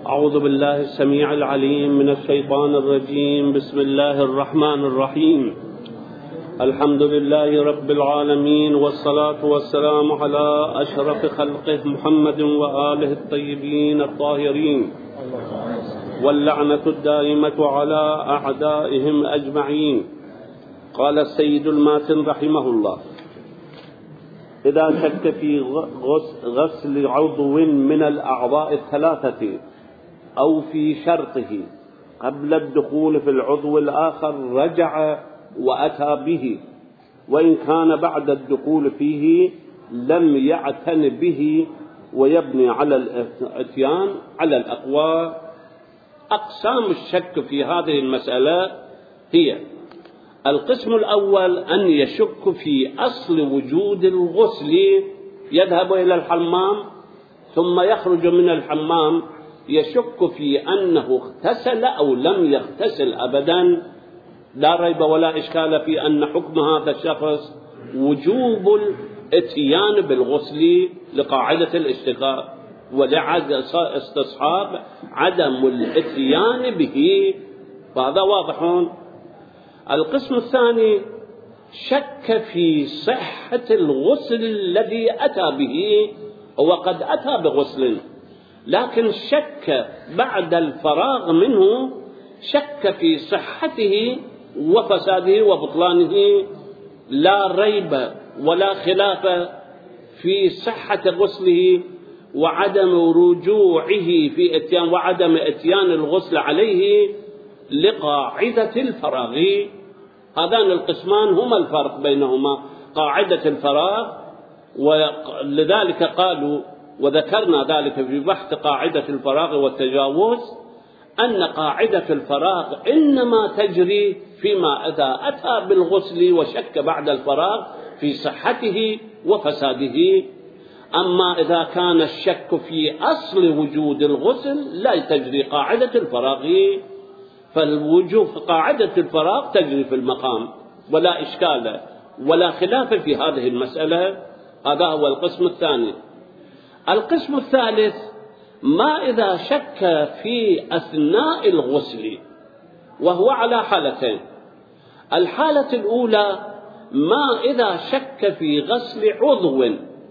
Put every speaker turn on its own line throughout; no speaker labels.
أعوذ بالله السميع العليم من الشيطان الرجيم. بسم الله الرحمن الرحيم. الحمد لله رب العالمين، والصلاة والسلام على أشرف خلقه محمد وآله الطيبين الطاهرين، واللعنة الدائمة على أعدائهم أجمعين. قال السيد الماتن رحمه الله: إذا شك في غسل عضو من الأعضاء الثلاثة أو في شرطه قبل الدخول في العضو الآخر رجع وأتى به، وإن كان بعد الدخول فيه لم يعتن به ويبني على الاتيان على الأقوى. أقسام الشك في هذه المسألة هي: القسم الأول أن يشك في أصل وجود الغسل، يذهب إلى الحمام ثم يخرج من الحمام يشك في أنه اغتسل أو لم يغتسل أبدا. لا ريب ولا إشكال في أن حكم هذا الشخص وجوب الاتيان بالغسل لقاعدة الاشتقاق، استصحاب عدم الاتيان به، فهذا واضح. القسم الثاني شك في صحة الغسل الذي أتى به، وقد أتى بغسل لكن شك بعد الفراغ منه، شك في صحته وفساده وبطلانه. لا ريب ولا خلاف في صحة غسله وعدم رجوعه في اتيان وعدم اتيان الغسل عليه لقاعدة الفراغ. هذان القسمان هما الفرق بينهما، قاعدة الفراغ. ولذلك قالوا وذكرنا ذلك في بحث قاعدة الفراغ والتجاوز، أن قاعدة الفراغ إنما تجري فيما إذا أتى بالغسل وشك بعد الفراغ في صحته وفساده. أما إذا كان الشك في أصل وجود الغسل لا تجري قاعدة الفراغ، فالوجوب قاعدة الفراغ تجري في المقام، ولا إشكال ولا خلاف في هذه المسألة. هذا هو القسم الثاني. القسم الثالث: ما إذا شك في أثناء الغسل، وهو على حالتين. الحالة الأولى: ما إذا شك في غسل عضو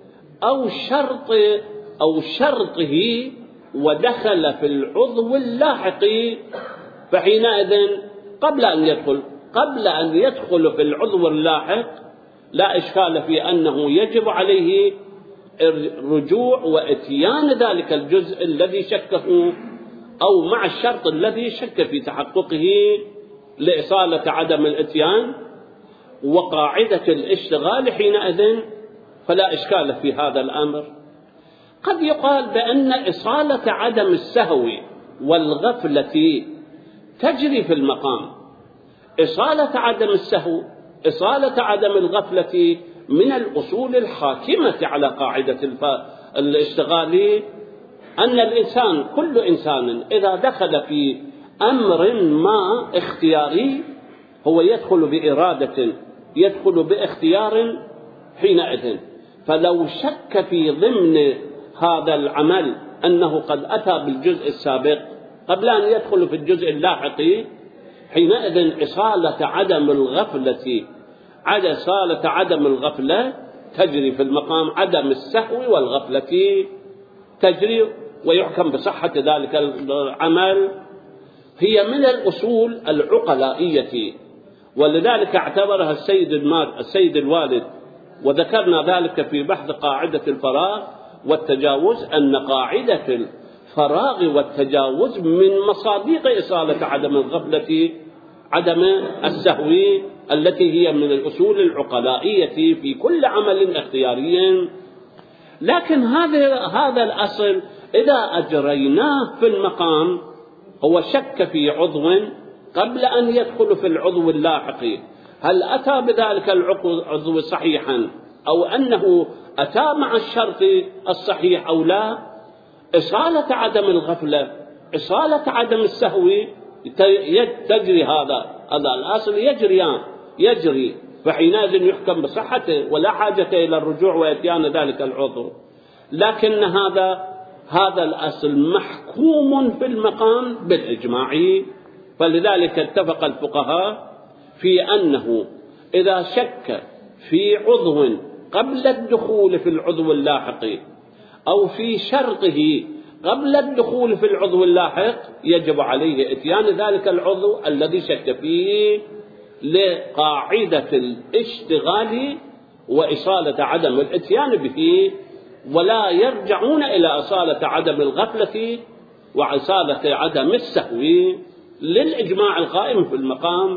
أو شرطه ودخل في العضو اللاحق، فحينئذ قبل أن يدخل في العضو اللاحق لا إشكال في أنه يجب عليه الرجوع واتيان ذلك الجزء الذي شكه، أو مع الشرط الذي شك في تحققه لإصالة عدم الاتيان وقاعدة الاشتغال حينئذ، فلا إشكال في هذا الأمر. قد يقال بأن إصالة عدم السهو والغفلة تجري في المقام. إصالة عدم السهو، إصالة عدم الغفلة من الأصول الحاكمة على قاعدة الاشتغال، أن الإنسان كل إنسان إذا دخل في أمر ما اختياري هو يدخل بإرادة، يدخل باختيار حينئذ. فلو شك في ضمن هذا العمل أنه قد أتى بالجزء السابق قبل أن يدخل في الجزء اللاحق، حينئذ إصالة عدم الغفلة تجري في المقام، عدم السهو والغفلة تجري ويحكم بصحة ذلك العمل. هي من الأصول العقلائية، ولذلك اعتبرها السيد الوالد، وذكرنا ذلك في بحث قاعدة الفراغ والتجاوز، أن قاعدة الفراغ والتجاوز من مصادق إصالة عدم الغفلة عدم السهو، التي هي من الأصول العقلائية في كل عمل اختياري. لكن هذا الأصل إذا أجريناه في المقام، هو شك في عضو قبل أن يدخل في العضو اللاحق، هل أتى بذلك العضو صحيحا أو أنه أتى مع الشرط الصحيح أو لا. إصالة عدم الغفلة، إصالة عدم السهو تجري، هذا الأصل يجري، فحينئذ يحكم بصحته ولا حاجة إلى الرجوع وإتيان ذلك العضو. لكن هذا الأصل محكوم في المقام بالإجماع. فلذلك اتفق الفقهاء في أنه إذا شك في عضو قبل الدخول في العضو اللاحق أو في شرطه قبل الدخول في العضو اللاحق يجب عليه إتيان ذلك العضو الذي شك فيه لقاعدة الاشتغال وإصالة عدم الإتيان به، ولا يرجعون إلى إصالة عدم الغفلة وإصالة عدم السهو للإجماع القائم في المقام.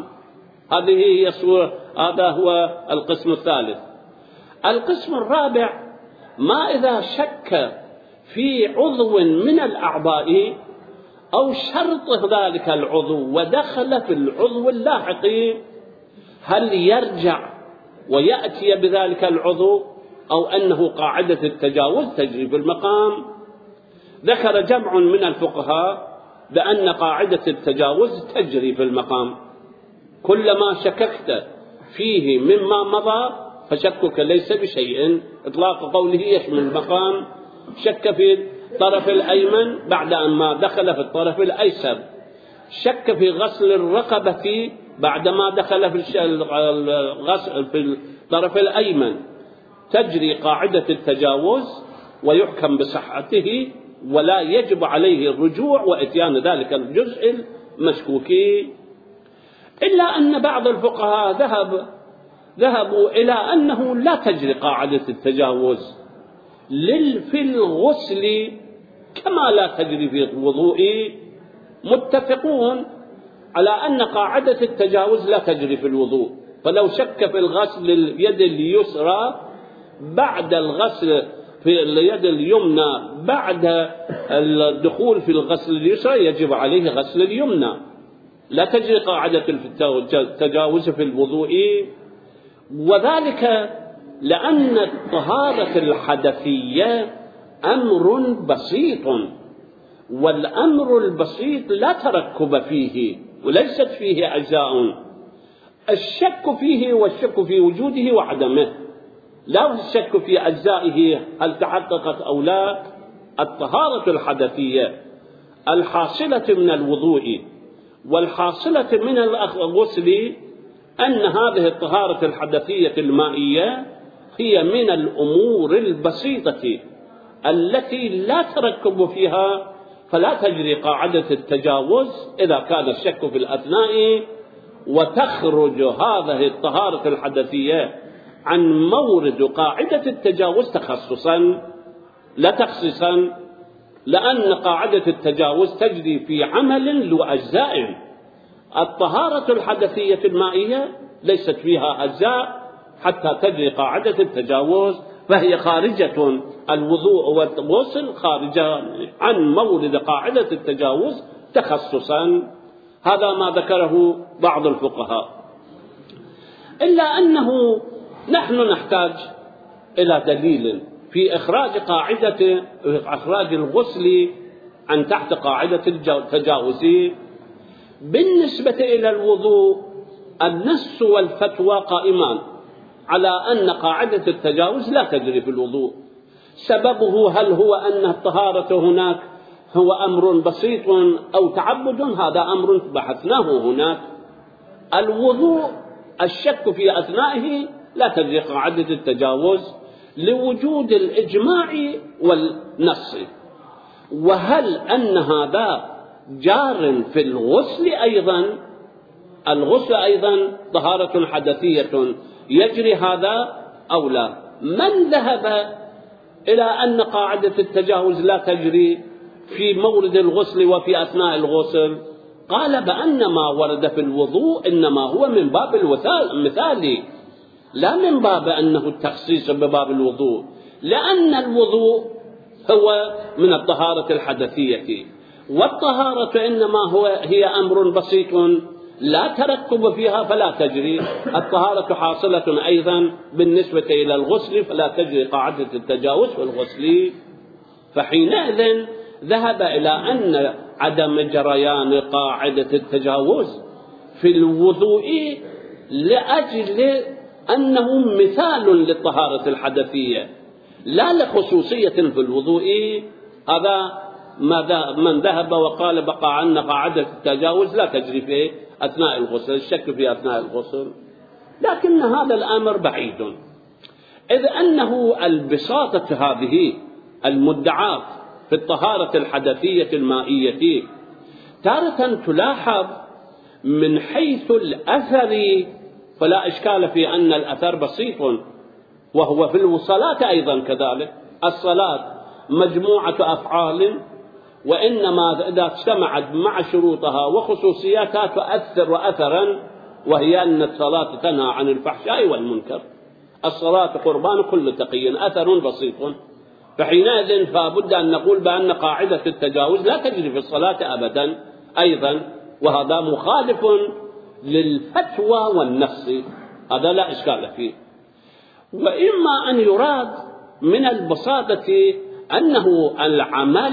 هذا هو القسم الثالث. القسم الرابع: ما إذا شك في عضو من الأعضاء أو شرط ذلك العضو ودخل في العضو اللاحق، هل يرجع ويأتي بذلك العضو أو أنه قاعدة التجاوز تجري في المقام؟ ذكر جمع من الفقهاء بأن قاعدة التجاوز تجري في المقام. كلما شككت فيه مما مضى فشكك ليس بشيء. إطلاق قوله يشمل المقام. شك في الطرف الأيمن بعد أن ما دخل في الطرف الأيسر، شك في غسل الرقبة بعدما دخل في الطرف الأيمن، تجري قاعدة التجاوز ويحكم بصحته ولا يجب عليه الرجوع وإتيان ذلك الجزء المشكوك. إلا أن بعض الفقهاء ذهبوا إلى أنه لا تجري قاعدة التجاوز في الغسل كما لا تجري في الوضوء. متفقون على أن قاعدة التجاوز لا تجري في الوضوء، فلو شك في الغسل اليد اليسرى بعد الغسل في اليد اليمنى بعد الدخول في الغسل اليسرى يجب عليه غسل اليمنى. لا تجري قاعدة التجاوز في الوضوء، وذلك لأن الطهارة الحدثية أمر بسيط، والأمر البسيط لا تركب فيه وليست فيه أجزاء. الشك فيه والشك في وجوده وعدمه، لا الشك في أجزائه هل تحققت أو لا. الطهارة الحدثية الحاصلة من الوضوء والحاصلة من الغسل، أن هذه الطهارة الحدثية المائية هي من الأمور البسيطة التي لا تركب فيها، فلا تجري قاعدة التجاوز إذا كان الشك في الأثناء. وتخرج هذه الطهارة الحدثية عن مورد قاعدة التجاوز تخصصا لا تخصيصا، لأن قاعدة التجاوز تجري في عمل ذو أجزاء. الطهارة الحدثية المائية ليست فيها أجزاء حتى تجري قاعدة التجاوز، فهي خارجة الوضوء والغسل خارجة عن مورد قاعدة التجاوز تخصصا. هذا ما ذكره بعض الفقهاء. إلا أنه نحن نحتاج إلى دليل في إخراج الغسل عن تحت قاعدة التجاوز. بالنسبة إلى الوضوء النص والفتوى قائمان على أن قاعدة التجاوز لا تجري في الوضوء. سببه هل هو أن الطهارة هناك هو أمر بسيط أو تعبد؟ هذا أمر بحثناه هناك. الوضوء الشك في أثنائه لا تجري قاعدة التجاوز لوجود الإجماع والنص. وهل أن هذا جار في الغسل أيضا؟ الغسل أيضا طهارة حدثية، يجري هذا أو لا؟ من ذهب إلى أن قاعدة التجاوز لا تجري في مورد الغسل وفي أثناء الغسل؟ قال بأن ما ورد في الوضوء إنما هو من باب المثالي، لا من باب أنه التخصيص بباب الوضوء، لأن الوضوء هو من الطهارة الحدثية، والطهارة إنما هي أمر بسيط لا تركب فيها فلا تجري. الطهارة حاصلة أيضا بالنسبة إلى الغسل فلا تجري قاعدة التجاوز في الغسل. فحينئذ ذهب إلى أن عدم جريان قاعدة التجاوز في الوضوء لأجل أنه مثال للطهارة الحدثية لا لخصوصية في الوضوء. هذا من ذهب وقال بقى عنا قاعدة التجاوز لا تجري في أثناء الغسل، الشك في أثناء الغسل، لكن هذا الأمر بعيد، إذ أنه البساطة هذه المدعاة في الطهارة الحدثية المائية تارة تلاحظ من حيث الأثر، فلا إشكال في أن الأثر بسيط، وهو في الوصلات أيضا كذلك. الصلاة مجموعة أفعال، وإنما إذا اجتمعت مع شروطها وخصوصياتها تؤثر أثرا، وهي أن الصلاة تنهى عن الفحشاء والمنكر. الصلاة قربان كل تقي، أثر بسيط، فحينئذ فبد أن نقول بأن قاعدة التجاوز لا تجري في الصلاة أبدا أيضا، وهذا مخالف للفتوى والنص، هذا لا إشكال فيه. وإما أن يراد من البساطة أنه العمل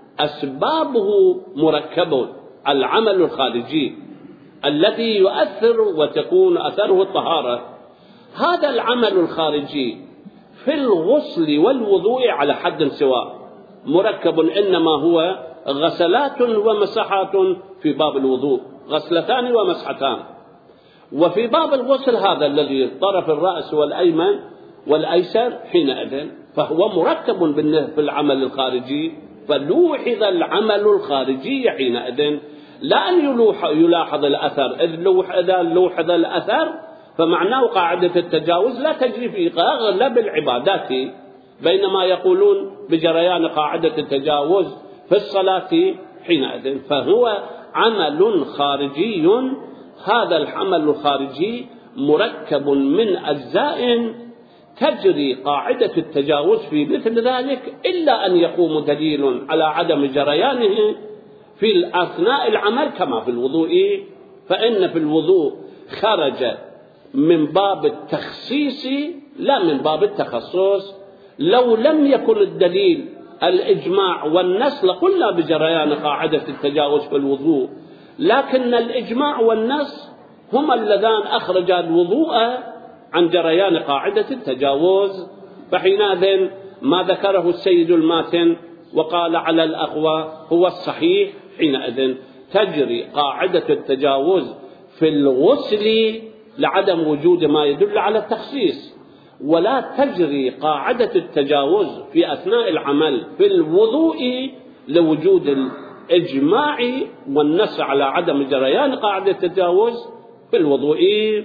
أسبابه مركب، العمل الخارجي الذي يؤثر وتكون أثره الطهارة، هذا العمل الخارجي في الغسل والوضوء على حد سواء مركب، إنما هو غسلات ومسحات في باب الوضوء، غسلتان ومسحتان. وفي باب الغسل هذا الذي طرف الرأس والأيمن والأيسر حينئذ فهو مركب في العمل الخارجي، فلوحظ العمل الخارجي حينئذ، لا أن يلاحظ الأثر، إذا لوحظ الأثر فمعناه قاعدة التجاوز لا تجري في أغلب العبادات، بينما يقولون بجريان قاعدة التجاوز في الصلاة حينئذ، فهو عمل خارجي. هذا العمل الخارجي مركب من أجزاء تجري قاعدة التجاوز في مثل ذلك، إلا أن يقوم دليل على عدم جريانه في أثناء العمل كما في الوضوء، فإن في الوضوء خرج من باب التخصيص لا من باب التخصص. لو لم يكن الدليل الإجماع والنص لقلنا بجريان قاعدة التجاوز في الوضوء، لكن الإجماع والنص هما اللذان أخرجا الوضوء عن جريان قاعدة التجاوز. فحينئذ ما ذكره السيد الماتن وقال على الأقوى هو الصحيح، حينئذ تجري قاعدة التجاوز في الغسل لعدم وجود ما يدل على التخصيص، ولا تجري قاعدة التجاوز في أثناء العمل في الوضوء لوجود الإجماع والنص على عدم جريان قاعدة التجاوز في الوضوء.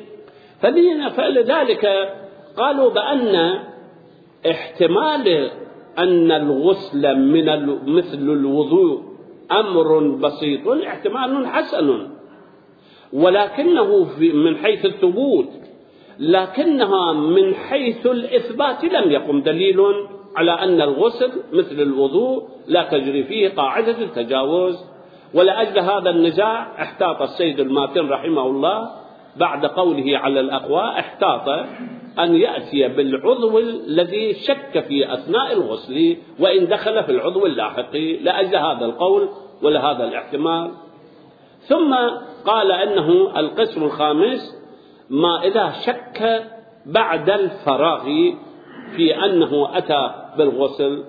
فلذلك قالوا بأن احتمال أن الغسل مثل الوضوء أمر بسيط احتمال حسن، ولكنه من حيث الثبوت، لكنها من حيث الإثبات لم يقم دليل على أن الغسل مثل الوضوء لا تجري فيه قاعدة التجاوز. ولأجل هذا النزاع احتاط السيد الماتن رحمه الله بعد قوله على الأقوى، احتاط أن يأتي بالعضو الذي شك في أثناء الغسل وإن دخل في العضو اللاحق، لأجل هذا القول ولهذا الاحتمال. ثم قال أنه القسم الخامس ما إذا شك بعد الفراغ في أنه أتى بالغسل،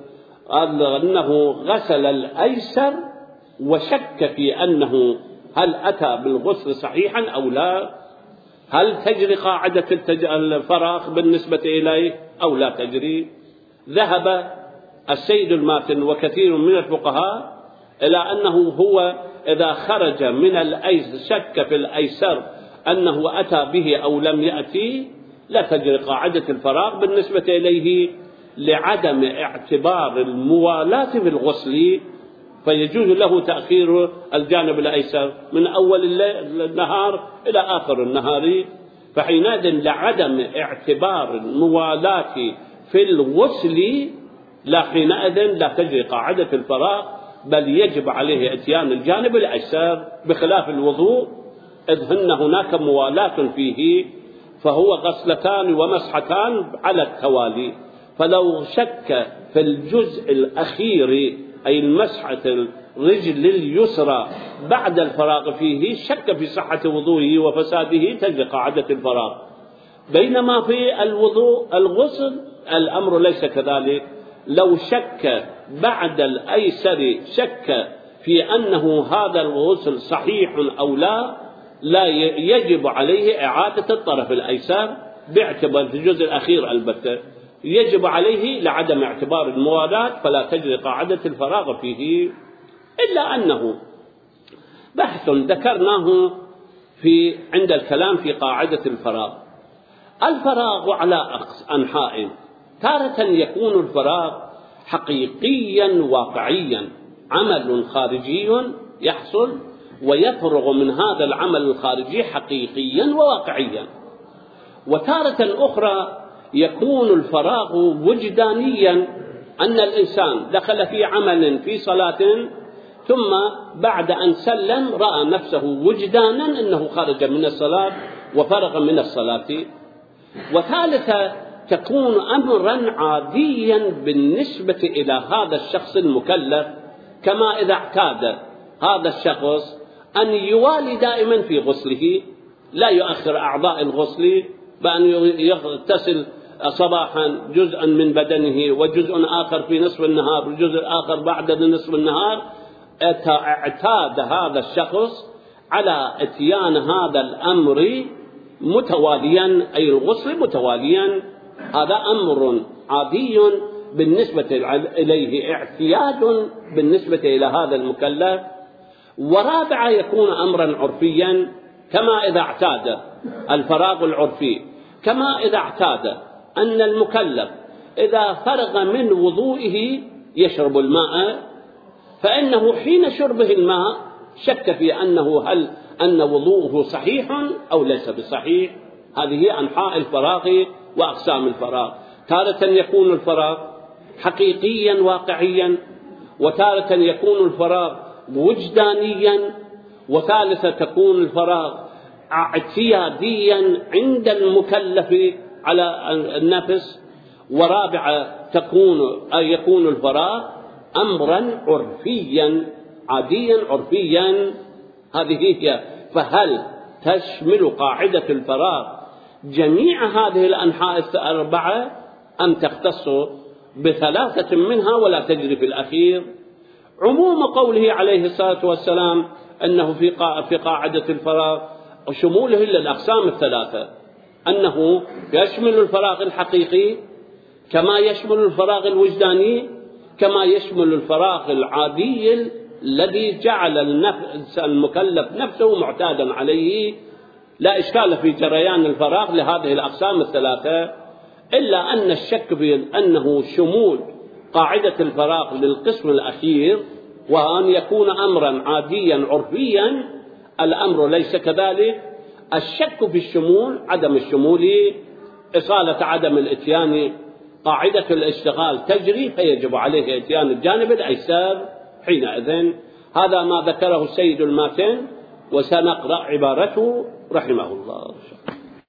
أنه غسل الأيسر وشك في أنه هل أتى بالغسل صحيحا أو لا، هل تجري قاعدة الفراغ بالنسبة إليه أو لا تجري. ذهب السيد الماتن وكثير من الفقهاء إلى أنه هو إذا خرج من الأيسر شك في الأيسر أنه أتى به أو لم يأتي لا تجري قاعدة الفراغ بالنسبة إليه لعدم اعتبار الموالاة في الغسل، فيجوز له تأخير الجانب الأيسر من أول النهار إلى آخر النهار. فحينئذ لعدم اعتبار الموالاة في الغسل لا حينئذ لا تجري قاعدة الفراغ، بل يجب عليه اتيان الجانب الأيسر، بخلاف الوضوء إذ هناك موالاة فيه، فهو غسلتان ومسحتان على التوالي. فلو شك في الجزء الأخير أي المسحة الرجل اليسرى بعد الفراغ فيه شك في صحة وضوءه وفساده تجري قاعدة الفراغ. بينما في الوضوء الغسل الأمر ليس كذلك، لو شك بعد الأيسر شك في أنه هذا الغسل صحيح أو لا يجب عليه إعادة الطرف الأيسر باعتبار في الجزء الأخير البتة، يجب عليه لعدم اعتبار الموالاة، فلا تجري قاعدة الفراغ فيه. إلا أنه بحث ذكرناه عند الكلام في قاعدة الفراغ. الفراغ على أنحاء، تارة يكون الفراغ حقيقيا واقعيا، عمل خارجي يحصل ويفرغ من هذا العمل الخارجي حقيقيا وواقعيا. وتارة أخرى يكون الفراغ وجدانيا، أن الإنسان دخل في عمل في صلاة ثم بعد أن سلم رأى نفسه وجدانا أنه خرج من الصلاة وفرغ من الصلاة. وثالثة تكون أمرا عاديا بالنسبة إلى هذا الشخص المكلف، كما إذا اعتاد هذا الشخص أن يوالي دائما في غسله، لا يؤخر أعضاء الغسل، بأن يغتسل صباحا جزءا من بدنه وجزء آخر في نصف النهار والجزء الآخر بعد نصف النهار. اعتاد هذا الشخص على اتيان هذا الأمر متواليا، أي الغسل متواليا، هذا أمر عادي بالنسبة إليه، اعتياد بالنسبة إلى هذا المكلف. ورابعا يكون أمرا عرفيا، كما إذا اعتاد الفراغ العرفي، كما إذا اعتاد أن المكلف إذا فرغ من وضوئه يشرب الماء، فإنه حين شربه الماء شك في هل أن وضوءه صحيح أو ليس بصحيح. هذه أنحاء الفراغ وأقسام الفراغ. تارة يكون الفراغ حقيقيا واقعيا، وتارة يكون الفراغ وجدانيا، وثالثة تكون الفراغ اعتياديا عند المكلف على النفس، ورابعة يكون الفراغ أمرا عرفيا عاديا عرفيا. هذه هي. فهل تشمل قاعدة الفراغ جميع هذه الأنحاء الأربعة أم تختص بثلاثة منها ولا تجري في الأخير؟ عموم قوله عليه الصلاة والسلام أنه في قاعدة الفراغ شموله للأقسام الثلاثة، أنه يشمل الفراغ الحقيقي كما يشمل الفراغ الوجداني كما يشمل الفراغ العادي الذي جعل المكلف نفسه معتادا عليه. لا إشكال في جريان الفراغ لهذه الأقسام الثلاثة، إلا أن الشك بأنه شمول قاعدة الفراغ للقسم الأخير وأن يكون أمرا عاديا عرفيا، الأمر ليس كذلك. الشك في الشمول عدم الشمول، إصالة عدم الإتيان، قاعدة الاشتغال تجري فيجب عليه إتيان الجانب الأيسر حينئذ. هذا ما ذكره السيد الماتن، وسنقرأ عبارته رحمه الله.